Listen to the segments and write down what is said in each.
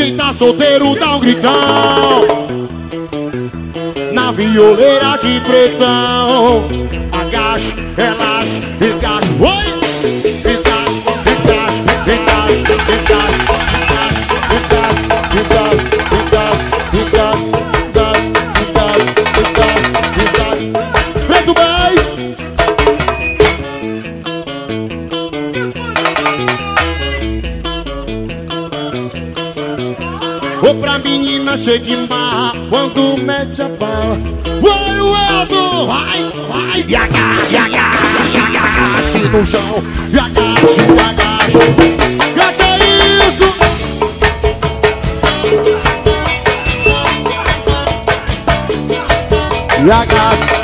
Quem tá solteiro dá um gritão. Na violeira de pretão. Agacha, relaxa, encaixa. Oi! Preto Bass. Vou pra menina cheia de marra quando mete a bala. Vai o Eldo, vai, vai. E agacha, agacha, agacha no chão. E agacha, agacha. E que é isso? E agacha.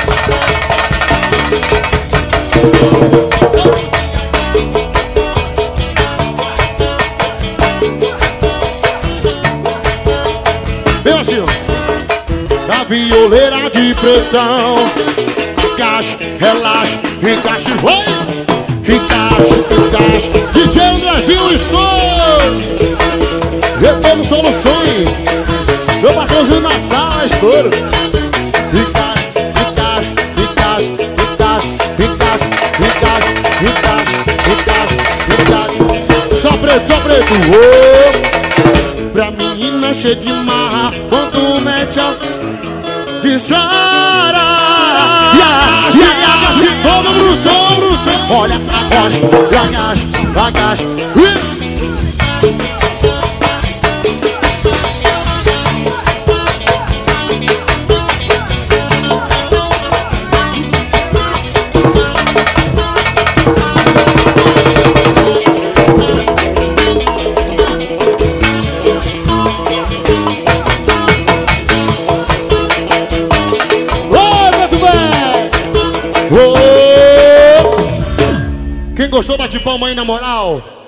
Meu assim, da violeira de pretão. Encaixa, relaxa, encaixa, vai. Encaixa, encaixa. DJ Andrezinho Estouro. Retorno Soluções. Meu patrãozinho na sala, Estouro. Encaixa, encaixa, encaixa, encaixa, encaixa, encaixa, encaixa, encaixa, encaixa. Só preto, só preto. Oh. Pra menina cheia de marra quando mete a dispara. E agacha, todo bruto. Olha pra baixo, e agacha, agacha. Quem gostou, bate palma aí na moral.